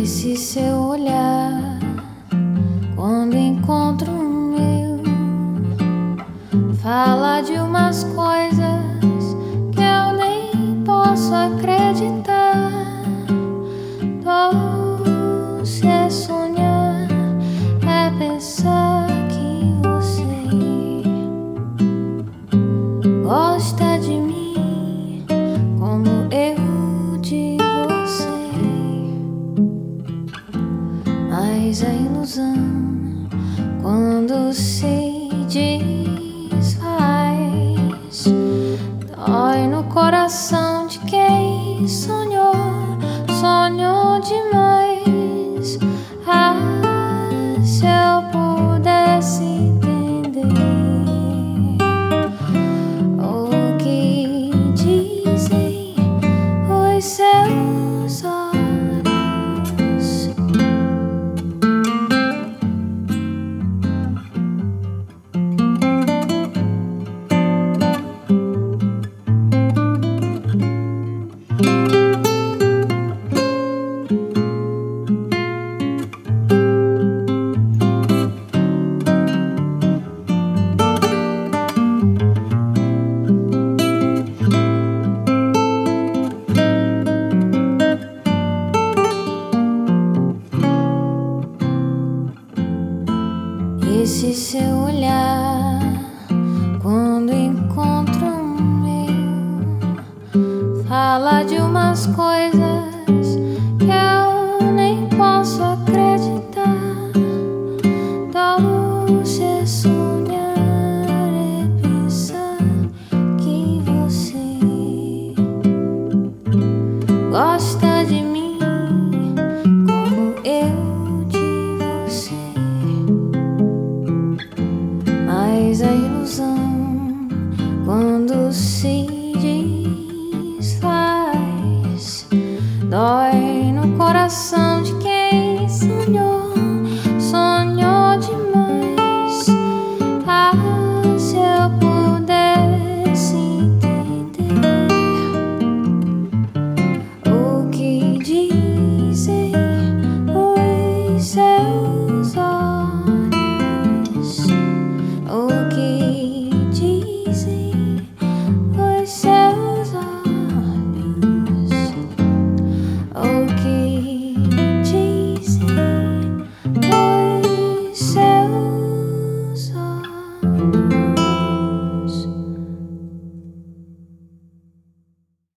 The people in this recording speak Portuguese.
Esse seu olhar, quando encontro o meu, fala de umas coisas que eu nem posso acreditar. Doce é sonhar, é pensar que você gosta de mim como eu de você. Mas a ilusão, quando se desfaz, dói no coração de quem sonhou, sonhou demais. Ah, se eu pudesse entender o que dizem os seus olhos. Esse seu olhar, quando encontro o meu, fala de umas coisas que eu nem posso acreditar. Doce é sonhar, é pensar que você gosta de mim como eu de você. Mas a ilusão, quando se desfaz, dói no coração